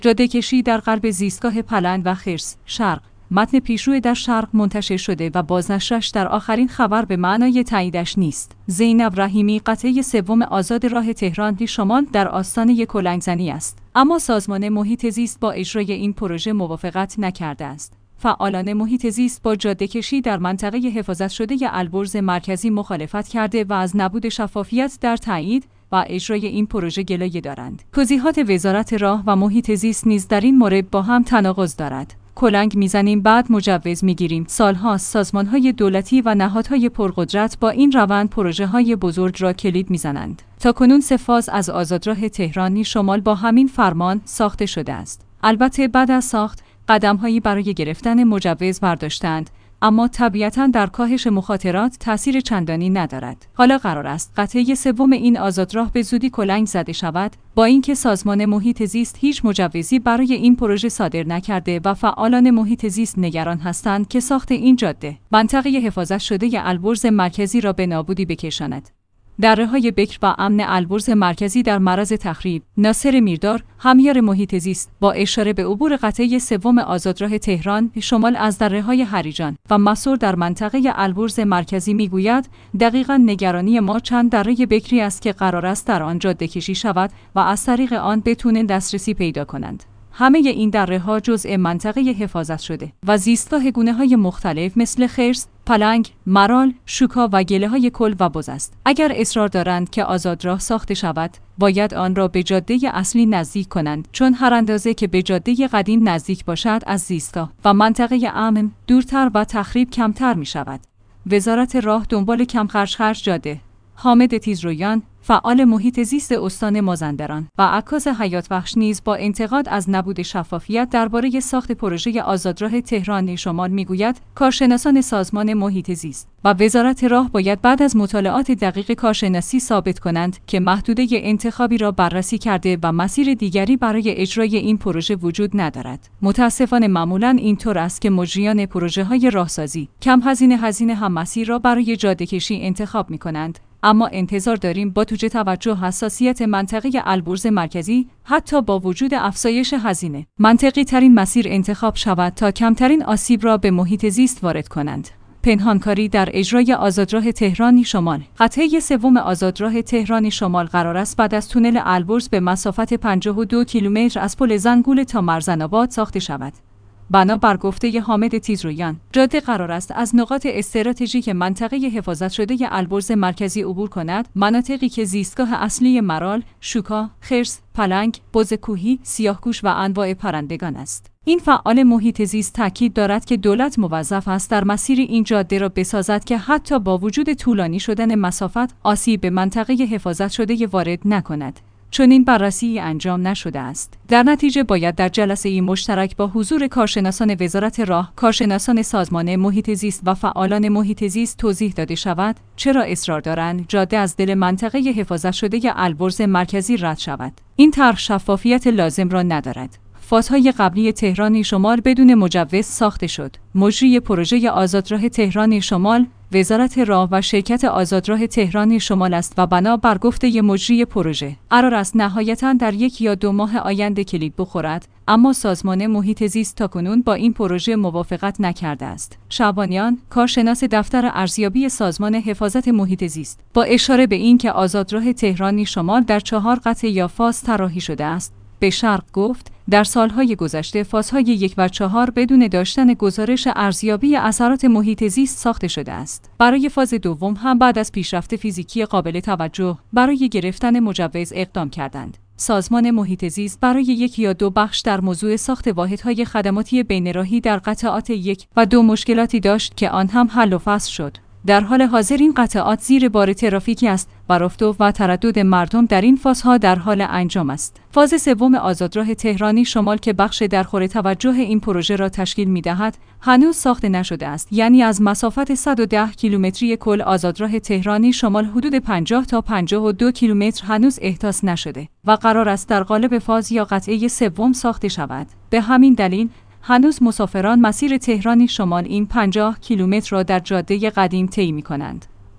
جاده‌کشی در قلب زیستگاه پلنگ و خرس، شرق. متن پیشرو در شرق منتشر شده و بازنشرش در آخرین خبر به معنای تاییدش نیست. زینب رحیمی قطعه سوم آزاد راه تهران شمال در آستانه کلنگزنی است، اما سازمان محیط زیست با اجرای این پروژه موافقت نکرده است. فعالان محیط زیست با جاده‌کشی در منطقه حفاظت شده البرز مرکزی مخالفت کرده و از نبود شفافیت در تایید و اجرای این پروژه گلایه دارند. توضیحات وزارت راه و محیط زیست نیز در این مورد با هم تناقض دارد. کلنگ میزنیم بعد مجوز میگیریم. سالهاست سازمان‌های دولتی و نهادهای پرقدرت با این روند پروژه‌های بزرگ را کلید میزنند. تاکنون 3 فاز از آزادراه تهران شمال با همین فرمان ساخته شده است. البته بعد از ساخت قدم‌هایی برای گرفتن مجوز برداشتند، اما طبیعتاً در کاهش مخاطرات تأثیر چندانی ندارد. حالا قرار است قطعه سوم این آزادراه به زودی کلنگ زده شود، با اینکه سازمان محیط زیست هیچ مجوزی برای این پروژه صادر نکرده و فعالان محیط زیست نگران هستند که ساخت این جاده منطقه حفاظت شده البرز مرکزی را به نابودی بکشاند. دره‌های بکر و امن البرز مرکزی در معرض تخریب. ناصر میردار، همیار محیط زیست، با اشاره به عبور قطعه سوم آزادراه تهران شمال از دره‌های هریجان و مسور در منطقه البرز مرکزی میگوید دقیقاً نگرانی ما چند دره بکری است که قرار است در آن جاده‌کشی شود و از طریق آن بتوانند دسترسی پیدا کنند. همه این دره‌ها جزء منطقه حفاظت شده و زیستگاه گونه‌های مختلف مثل خرس، پلنگ، مرال، شوکا و گله‌های کل و بز است. اگر اصرار دارند که آزادراه ساخته شود، باید آن را به جاده اصلی نزدیک کنند، چون هر اندازه که به جاده قدیم نزدیک باشد از زیستگاه و منطقه امن دورتر و تخریب کمتر می شود. وزارت راه دنبال کم‌خرج جاده. حامد تیزرویان، فعال محیط زیست استان مازندران و عکاس حیات وحش نیز با انتقاد از نبود شفافیت درباره ساخت پروژه آزادراه تهران شمال میگوید کارشناسان سازمان محیط زیست و وزارت راه باید بعد از مطالعات دقیق کارشناسی ثابت کنند که محدوده انتخابی را بررسی کرده و مسیر دیگری برای اجرای این پروژه وجود ندارد. متاسفانه معمولاً اینطور است که مجریان پروژه‌های راهسازی کم هزینه هم مسیر را برای جاده‌کشی انتخاب می‌کنند، اما انتظار داریم با توجه حساسیت منطقه البرز مرکزی حتی با وجود افزایش هزینه منطقی ترین مسیر انتخاب شود تا کمترین آسیب را به محیط زیست وارد کنند. پنهانکاری در اجرای آزادراه تهران شمال. قطعه سوم آزادراه تهران شمال قرار است بعد از تونل البرز به مسافت 52 کیلومتر از پل زنگول تا مرزن‌آباد ساخته شود. بنابر گفته حامد تیزرویان، جاده قرار است از نقاط استراتژیک منطقه حفاظت شده البرز مرکزی عبور کند، مناطقی که زیستگاه اصلی مرال، شوکا، خرس، پلنگ، بز کوهی، سیاهگوش و انواع پرندگان است. این فعال محیط زیست تاکید دارد که دولت موظف است در مسیر این جاده را بسازد که حتی با وجود طولانی شدن مسافت آسیب به منطقه حفاظت شده وارد نکند. چون این بررسی انجام نشده است. در نتیجه باید در جلسه مشترک با حضور کارشناسان وزارت راه، کارشناسان سازمان محیط زیست و فعالان محیط زیست توضیح داده شود چرا اصرار دارند جاده از دل منطقه حفاظت شده البرز مرکزی رد شود. این طرح شفافیت لازم را ندارد. فازهای قبلی تهران شمال بدون مجوز ساخته شد. مجری پروژه آزادراه تهران شمال وزارت راه و شرکت آزادراه تهران شمال است و بنابر گفته مجری پروژه قرار است نهایتاً در 1 یا 2 ماه آینده کلید بخورد، اما سازمان محیط زیست تاکنون با این پروژه موافقت نکرده است. شعبانیان، کارشناس دفتر ارزیابی سازمان حفاظت محیط زیست، با اشاره به این که آزادراه تهران شمال در 4 قطعه یا فاز طراحی شده است، به شرق گفت در سالهای گذشته فازهای 1 و 4 بدون داشتن گزارش ارزیابی اثرات محیط زیست ساخته شده است. برای فاز دوم هم بعد از پیشرفت فیزیکی قابل توجه برای گرفتن مجوز اقدام کردند. سازمان محیط زیست برای 1 یا 2 بخش در موضوع ساخت واحدهای خدماتی بین‌راهی در قطعات 1 و 2 مشکلاتی داشت که آن هم حل و فصل شد. در حال حاضر این قطعات زیر بار ترافیکی است و رفت و تردد مردم در این فازها در حال انجام است. فاز سوم آزادراه تهران شمال که بخش درخور توجه این پروژه را تشکیل می‌دهد، هنوز ساخته نشده است. یعنی از مسافت 110 کیلومتری کل آزادراه تهران شمال حدود 50 تا 52 کیلومتر هنوز احداث نشده و قرار است در قالب فاز یا قطعه سوم ساخته شود. به همین دلیل هنوز مسافران مسیر تهران شمال این 50 کیلومتر را در جاده قدیم طی می‌کنند.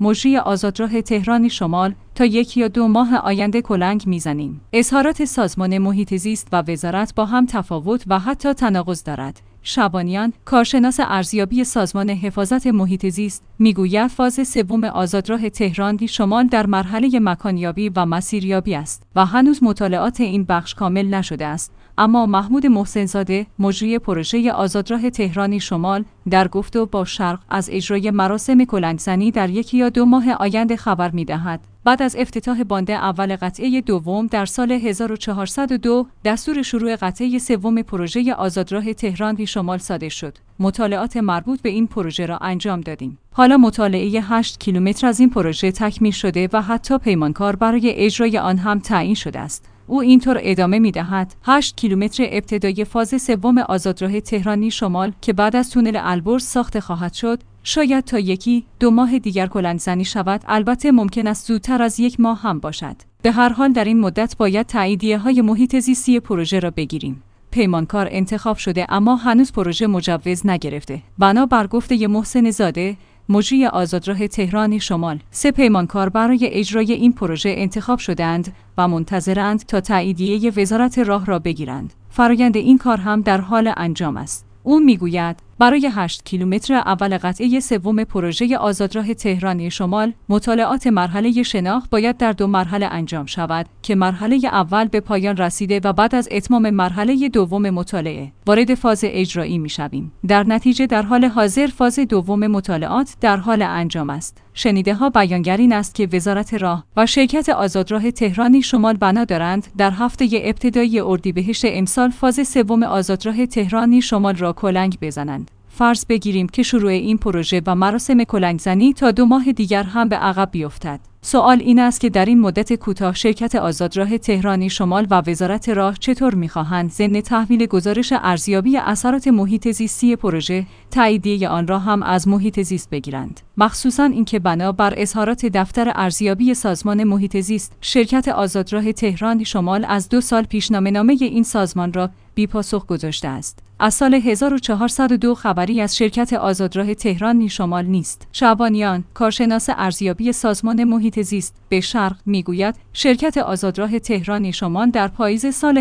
مجری آزادراه تهران شمال تا 1 یا 2 ماه آینده کلنگ میزنیم. اظهارات سازمان محیط زیست و وزارت با هم تفاوت و حتی تناقض دارد. شعبانیان، کارشناس ارزیابی سازمان حفاظت محیط زیست، میگوید فاز سوم آزادراه تهران شمال در مرحله مکانیابی و مسیریابی است و هنوز مطالعات این بخش کامل نشده است. اما محمود محسن‌زاده، مجری پروژه آزادراه تهران شمال، در گفتگو با شرق از اجرای مراسم کلنگزنی در 1 یا 2 ماه آینده خبر می‌دهد. بعد از افتتاح باند اول قطعه دوم در سال 1402 دستور شروع قطعه سوم پروژه آزادراه تهران شمال صادر شد. مطالعات مربوط به این پروژه را انجام دادیم. حالا مطالعه 8 کیلومتر از این پروژه تکمیل شده و حتی پیمانکار برای اجرای آن هم تعیین شده است. او اینطور ادامه می‌دهد: 8 کیلومتر ابتدایی فاز سوم آزادراه تهران شمال که بعد از تونل البرز ساخته خواهد شد، شاید تا 1-2 ماه دیگر کلنگزنی شود. البته ممکن است زودتر از 1 ماه هم باشد. به هر حال در این مدت باید تاییدیه‌های محیط زیستی پروژه را بگیریم. پیمانکار انتخاب شده اما هنوز پروژه مجوز نگرفته. بنابر گفته محسن زاده، مجری آزادراه تهران شمال، 3 پیمانکار برای اجرای این پروژه انتخاب شده‌اند و منتظرند تا تاییدیه وزارت راه را بگیرند. فرآیند این کار هم در حال انجام است. او میگوید برای 8 کیلومتر اول قطعه سوم پروژه آزادراه تهران شمال، مطالعات مرحله شناخت باید در 2 مرحله انجام شود که مرحله اول به پایان رسیده و بعد از اتمام مرحله دوم مطالعه وارد فاز اجرایی می‌شویم. در نتیجه در حال حاضر فاز دوم مطالعات در حال انجام است. شنیده‌ها بیانگر این است که وزارت راه و شرکت آزادراه تهران شمال بنا دارند در هفته ابتدایی اردیبهشت امسال فاز سوم آزادراه تهران شمال را کلنگ بزنند. فرض بگیریم که شروع این پروژه و مراسم کلنگزنی تا 2 ماه دیگر هم به عقب بیفتد. سوال این است که در این مدت کوتاه شرکت آزادراه تهران شمال و وزارت راه چطور می‌خواهند ضمن تحویل گزارش ارزیابی اثرات محیط زیستی پروژه تاییدیه آن را هم از محیط زیست بگیرند. مخصوصاً اینکه بنابر اظهارات دفتر ارزیابی سازمان محیط زیست، شرکت آزادراه تهران شمال از 2 سال پیش نامه این سازمان را بی پاسخ گذاشته است. از سال 1402 خبری از شرکت آزادراه تهران شمال نیست. شعبانیان، کارشناس ارزیابی سازمان محیط زیست، به شرق میگوید شرکت آزادراه تهران شمال در پاییز سال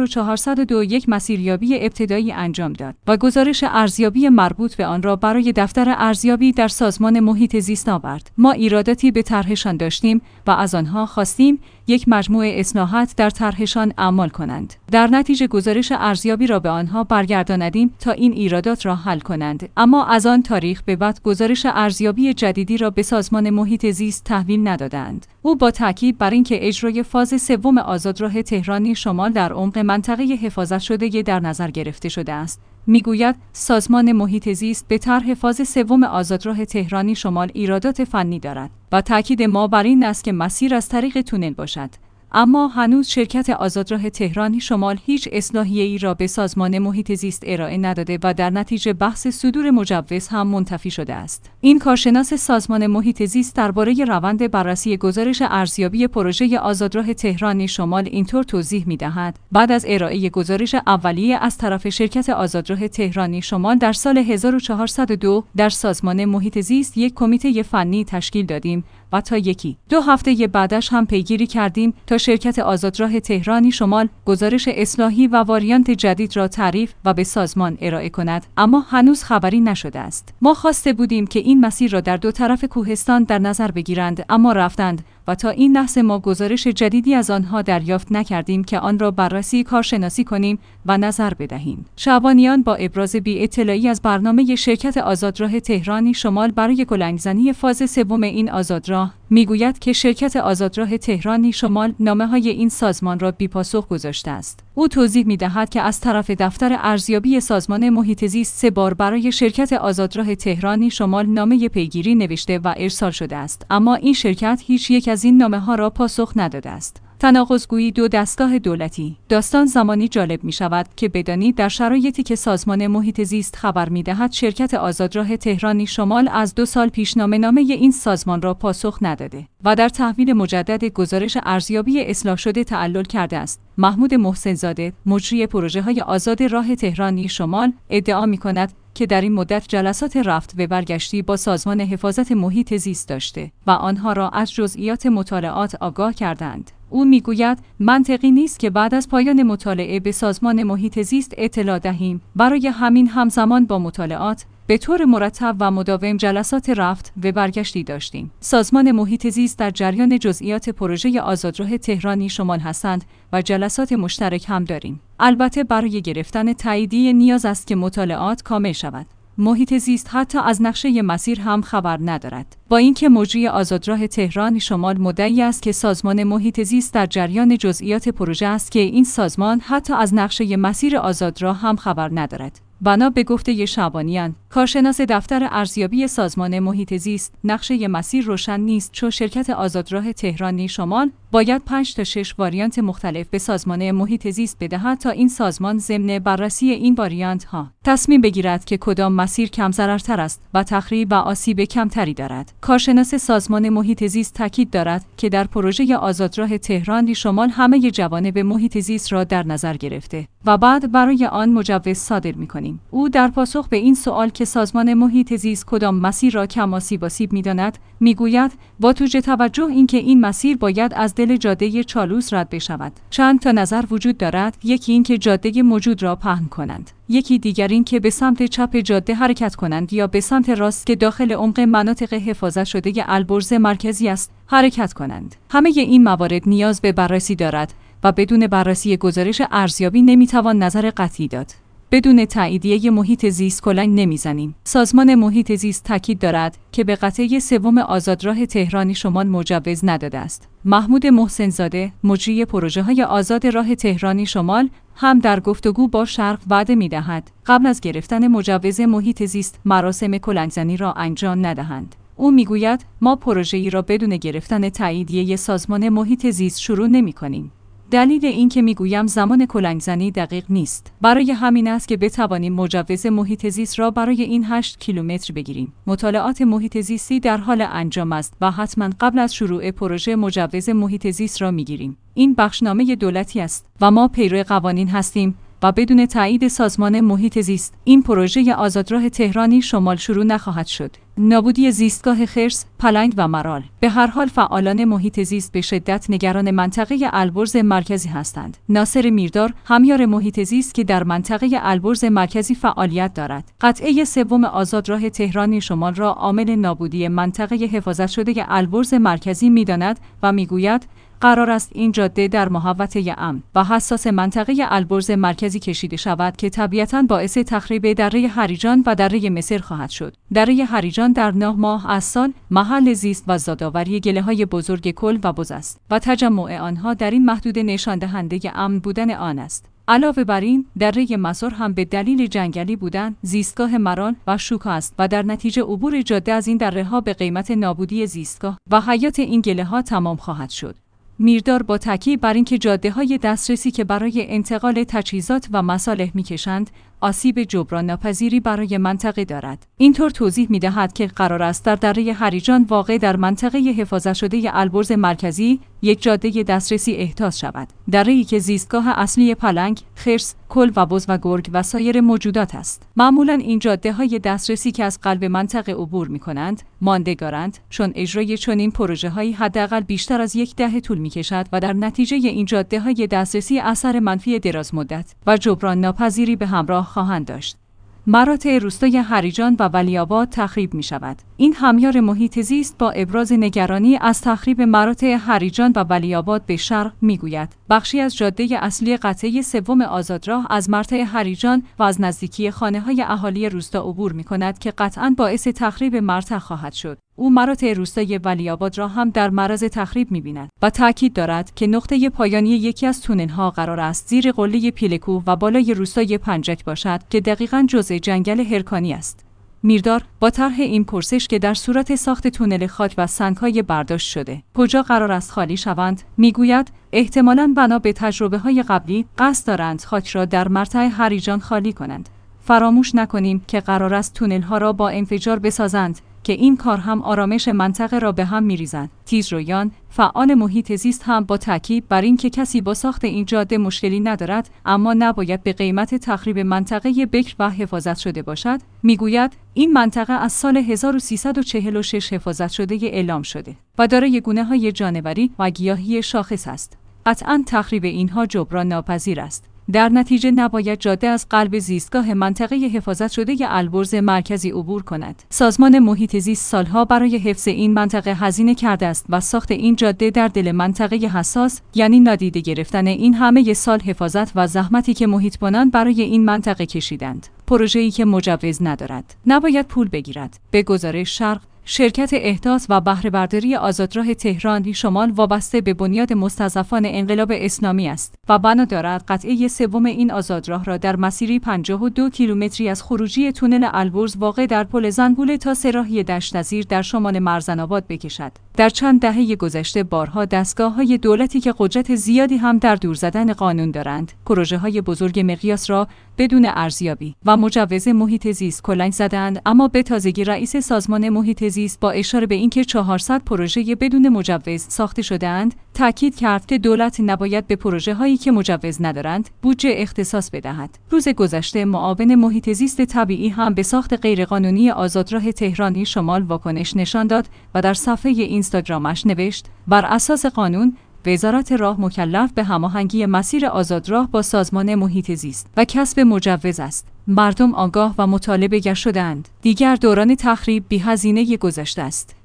1402 یک مسیریابی ابتدایی انجام داد و گزارش ارزیابی مربوط به آن را برای دفتر ارزیابی در سازمان محیط زیست آورد. ما ایراداتی به طرحشان داشتیم و از آنها خواستیم یک مجموعه اصلاحات در طرحشان اعمال کنند. در نتیجه گزارش ارزیابی را به آنها برگرداندیم تا این ایرادات را حل کنند. اما از آن تاریخ به بعد گزارش ارزیابی جدیدی را به سازمان محیط زیست تحویل ندادند. او با تاکید بر اینکه اجرای فاز سوم آزادراه تهران شمال در عمق منطقه حفاظت شده در نظر گرفته شده است، میگوید سازمان محیط زیست به طرح فاز سوم آزادراه تهران شمال ایرادات فنی دارد و تاکید ما بر این است که مسیر از طریق تونل باشد. اما هنوز شرکت آزادراه تهران شمال هیچ اصلاحیه‌ای را به سازمان محیط زیست ارائه نداده و در نتیجه بحث صدور مجوز هم منتفی شده است. این کارشناس سازمان محیط زیست درباره روند بررسی گزارش ارزیابی پروژه آزادراه تهران شمال اینطور توضیح می‌دهد: بعد از ارائه گزارش اولیه از طرف شرکت آزادراه تهران شمال در سال 1402 در سازمان محیط زیست یک کمیته فنی تشکیل دادیم و تا 1-2 هفته بعدش هم پیگیری کردیم تا شرکت آزادراه تهران شمال گزارش اصلاحی و واریانت جدید را تعریف و به سازمان ارائه کند، اما هنوز خبری نشده است. ما خواسته بودیم که این مسیر را در 2 طرف کوهستان در نظر بگیرند، اما رفتند و تا این لحظه ما گزارش جدیدی از آنها دریافت نکردیم که آن را بررسی کارشناسی کنیم و نظر بدهیم. شعبانیان با ابراز بی‌اطلاعی از برنامه شرکت آزادراه تهران شمال برای کلنگزنی فاز سوم این آزادراه میگوید که شرکت آزادراه تهران شمال نامه‌های این سازمان را بی‌پاسخ گذاشته است. او توضیح می‌دهد که از طرف دفتر ارزیابی سازمان محیط زیست 3 بار برای شرکت آزادراه تهران شمال نامه پیگیری نوشته و ارسال شده است، اما این شرکت هیچ یک از این نامه‌ها را پاسخ نداده است. تناقض‌گویی 2 دستگاه دولتی. داستان زمانی جالب می شود که بدانید در شرایطی که سازمان محیط زیست خبر می دهد شرکت آزادراه تهران شمال از 2 سال پیش نامه این سازمان را پاسخ نداده و در تحویل مجدد گزارش ارزیابی اصلاح شده تعلل کرده است. محمود محسن‌زاده، مجری پروژه‌های آزاد راه تهران شمال، ادعا می کند که در این مدت جلسات رفت و برگشتی با سازمان حفاظت محیط زیست داشته و آنها را از جزئیات مطالعات آگاه کردند. او میگوید منطقی نیست که بعد از پایان مطالعه به سازمان محیط زیست اطلاع دهیم. برای همین همزمان با مطالعات به طور مرتب و مداوم جلسات رفت و برگشتی داشتیم. سازمان محیط زیست در جریان جزئیات پروژه آزادراه تهرانی شمال هستند و جلسات مشترک هم داریم. البته برای گرفتن تاییدیه نیاز است که مطالعات کامل شود. محیط زیست حتی از نقشه مسیر هم خبر ندارد. با اینکه مجری آزادراه تهران شمال مدعی است که سازمان محیط زیست در جریان جزئیات پروژه است که این سازمان حتی از نقشه مسیر آزادراه هم خبر ندارد. بنا به گفته شعبانیان، کارشناس دفتر ارزیابی سازمان محیط زیست، نقشه مسیر روشن نیست چون شرکت آزادراه تهرانی شمال باید 5 تا 6 واریانت مختلف به سازمان محیط زیست بدهد تا این سازمان ضمن بررسی این واریانت ها تصمیم بگیرد که کدام مسیر کم ضررتر است و تخریب و آسیب کمتری دارد. کارشناس سازمان محیط زیست تاکید دارد که در پروژه آزادراه تهران شمال همه جوانب محیط زیست را در نظر گرفته و بعد برای آن مجوز صادر می‌کنیم. او در پاسخ به این سوال که سازمان محیط زیست کدام مسیر را کم آسیب می‌داند، میگوید با توجه اینکه این مسیر باید از دل جاده چالوس رد بشود. چند تا نظر وجود دارد، یکی این که جاده موجود را پهن کنند، یکی دیگر این که به سمت چپ جاده حرکت کنند یا به سمت راست که داخل عمق مناطق حفاظت شده البرز مرکزی است حرکت کنند. همه این موارد نیاز به بررسی دارد و بدون بررسی گزارش ارزیابی نمیتوان نظر قطعی داد. بدون تاییدیه محیط زیست کلنگ نمیزنیم. سازمان محیط زیست تاکید دارد که به قطعه سوم آزادراه تهرانی شمال مجوز نداده است. محمود محسن‌زاده، مجری پروژه‌های آزاد راه تهرانی شمال، هم در گفتگو با شرق وعده می‌دهد قبل از گرفتن مجوز محیط زیست مراسم کلنگزنی را انجام ندهند. او میگوید ما پروژه‌ای را بدون گرفتن تاییدیه سازمان محیط زیست شروع نمی‌کنیم. دلیل این که میگویم زمان کلنگزنی دقیق نیست. برای همین است که بتوانیم مجوز محیط زیست را برای این 8 کیلومتر بگیریم. مطالعات محیط زیستی در حال انجام است و حتما قبل از شروع پروژه مجوز محیط زیست را میگیریم. این بخشنامه دولتی است و ما پیرو قوانین هستیم و بدون تایید سازمان محیط زیست این پروژه آزادراه تهرانی شمال شروع نخواهد شد. نابودی زیستگاه خرس، پلنگ و مرال. به هر حال فعالان محیط زیست به شدت نگران منطقه البرز مرکزی هستند. ناصر میردار، همیار محیط زیست که در منطقه البرز مرکزی فعالیت دارد، قطعه سوم آزادراه تهرانی شمال را عامل نابودی منطقه حفاظت شده البرز مرکزی می‌داند و می‌گوید قرار است این جاده در محوطه امن و حساس منطقه البرز مرکزی کشیده شود که طبیعتاً باعث تخریب دره هریجان و دره مصر خواهد شد. دره هریجان در 9 ماه از سال محل زیست و زادآوری گله‌های بزرگ کل و بز است و تجمع آنها در این محدوده نشان دهنده امن بودن آن است. علاوه بر این، دره مصر هم به دلیل جنگلی بودن زیستگاه مرال و شوکا است و در نتیجه عبور جاده از این دره‌ها به قیمت نابودی زیستگاه و حیات این گله‌ها تمام خواهد شد. میردار با تاکید بر اینکه جاده‌های دسترسی که برای انتقال تجهیزات و مصالح می‌کشند، آسیب جبران ناپذیری برای منطقه دارد. اینطور توضیح می‌دهد که قرار است در دره هریجان واقع در منطقه حفاظت شده البرز مرکزی یک جاده دسترسی احداث شود. دره‌ای که زیستگاه اصلی پلنگ، خرس، کل و بز و گرگ و سایر موجودات است. معمولاً این جاده‌های دسترسی که از قلب منطقه عبور می‌کنند، ماندگارند، چون اجرای چنین پروژه‌هایی حداقل بیشتر از 10 دهه طول می‌کشد و در نتیجه این جاده‌های دسترسی اثر منفی دراز مدت و جبران ناپذیری به همراه خواهند داشت. مراتع روستای هریجان و ولی‌آباد تخریب می شود. این همیار محیط زیست با ابراز نگرانی از تخریب مراتع هریجان و ولی‌آباد به شرق می گوید. بخشی از جاده اصلی قطعه سوم آزادراه از مرتع هریجان و از نزدیکی خانه‌های اهالی روستا عبور می کند که قطعاً باعث تخریب مرتع خواهد شد. او مراتع روستای ولی‌آباد را هم در معرض تخریب می‌بیند و تاکید دارد که نقطه پایانی یکی از تونل‌ها قرار است زیر قله پیلکو و بالای روستای پنجک باشد که دقیقاً جزء جنگل هرکانی است. میردار با طرح این پرسش که در صورت ساخت تونل خاک و سنگ‌های برداشت شده کجا قرار است خالی شوند، میگوید احتمالاً بنا به تجربه‌های قبلی قصد دارند خاک را در مرتع هریجان خالی کنند. فراموش نکنیم که قرار است تونل‌ها را با انفجار بسازند که این کار هم آرامش منطقه را به هم می‌ریزد. تیزرویان، فعال محیط زیست، هم با تاکید بر این که کسی با ساخت این جاده مشکلی ندارد اما نباید به قیمت تخریب منطقه بکر و حفاظت شده باشد، میگوید این منطقه از سال 1346 حفاظت شده اعلام شده و دارای گونه‌های جانوری و گیاهی شاخص است. قطعاً تخریب اینها جبران ناپذیر است. در نتیجه نباید جاده از قلب زیستگاه منطقه حفاظت شده البرز مرکزی عبور کند. سازمان محیط زیست سالها برای حفظ این منطقه هزینه کرده است و ساخت این جاده در دل منطقه حساس، یعنی نادیده گرفتن این همه سال حفاظت و زحمتی که محیط‌بانان برای این منطقه کشیدند. پروژه‌ای که مجوز ندارد نباید پول بگیرد. به گزارش شرق، شرکت احداث و بهره برداری آزادراه تهران شمال وابسته به بنیاد مستضعفان انقلاب اسلامی است و بنا دارد قطعه سوم این آزادراه را در مسیری 52 کیلومتری از خروجی تونل البرز واقع در پل زنگوله تا سراحی دشت‌نظیر در شمال مرزن‌آباد بکشد. در چند دهه گذشته بارها دستگاه‌های دولتی که قدرت زیادی هم در دور زدن قانون دارند، پروژه‌های بزرگ مقیاس را بدون ارزیابی و مجوز محیط زیست کلنگ زدند، اما به تازگی رئیس سازمان محیط زیست با اشاره به اینکه 400 پروژه بدون مجوز ساخته شده‌اند، تاکید کرد که دولت نباید به پروژه‌هایی که مجوز ندارند بودجه اختصاص بدهد. روز گذشته معاون محیط زیست طبیعی هم به ساخت غیرقانونی آزادراه تهران شمال واکنش نشان داد و در صفحه اینستاگرامش نوشت: بر اساس قانون وزارت راه مکلف به هماهنگی مسیر آزادراه با سازمان محیط زیست و کسب مجوز است. مردم آگاه و مطالبه گر شدند. دیگر دوران تخریب بی هزینه گذشته است.